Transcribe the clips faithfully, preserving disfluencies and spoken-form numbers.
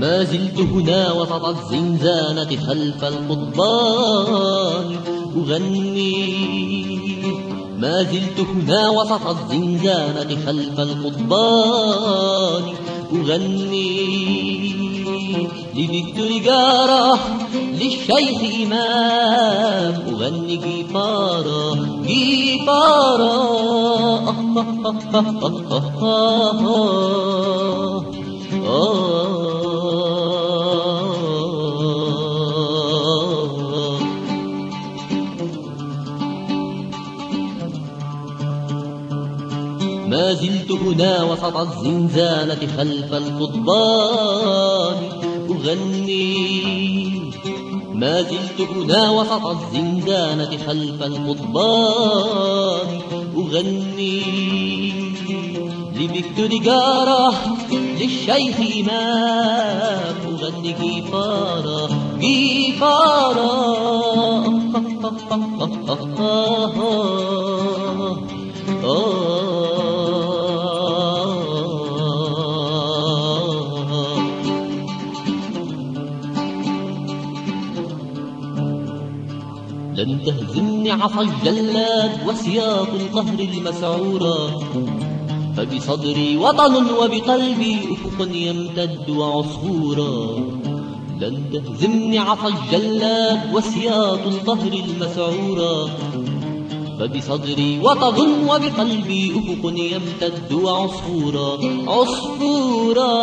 ما زلت هنا وسط الزنزانة خلف القضبان أغني. ما زلت هنا وسط الزنزانة خلف القضبان أغني لفيكتور جارة للشيخ إمام أغني جيفارة جيفارة ما زلت هنا وسط الزنزانة خلف القضبان أغني. ما زلت هنا وسط الزنزانة خلف القضبان أغني لفيكتور جارة للشيخ إمام أغني جيفارة جيفارة لن تهزمني عصا الجلاد وسياط القهر المسعورة، فبصدري وطن وبقلبي أفق يمتد وعصفورا. لن تهزمني عصا الجلاد وسياط القهر المسعورة، فبصدري وطن وبقلبي أفق يمتد وعصفورا عصفورا.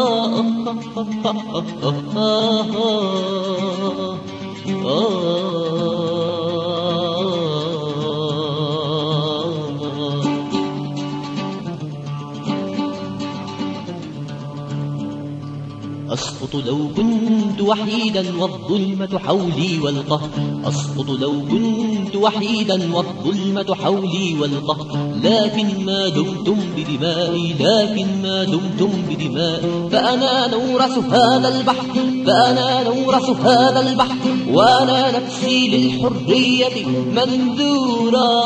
أسقط لو كنت وحيدا والظلمة حولي والقهر، أسقط لو كنت وحيدا والظلمة حولي والقهر، لكن ما دمتم بدمائي، لكن ما دمتم بدمائي، فأنا نورث هذا البحر، فأنا نورث هذا البحر، وأنا نفسي للحرية منذورا.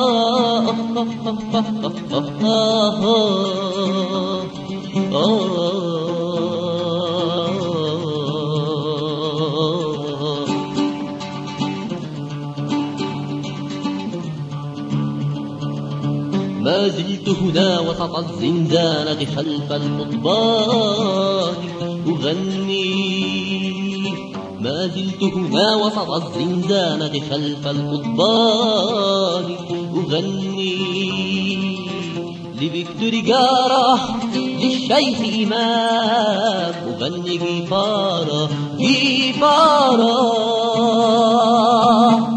ما زلت هنا وسط الزنزانة خلف القضبان أغني. ما زلت هنا وسط الزنزانة خلف القضبان أغني لفيكتور جارة للشيخ إمام أغني جيفارة جيفارة.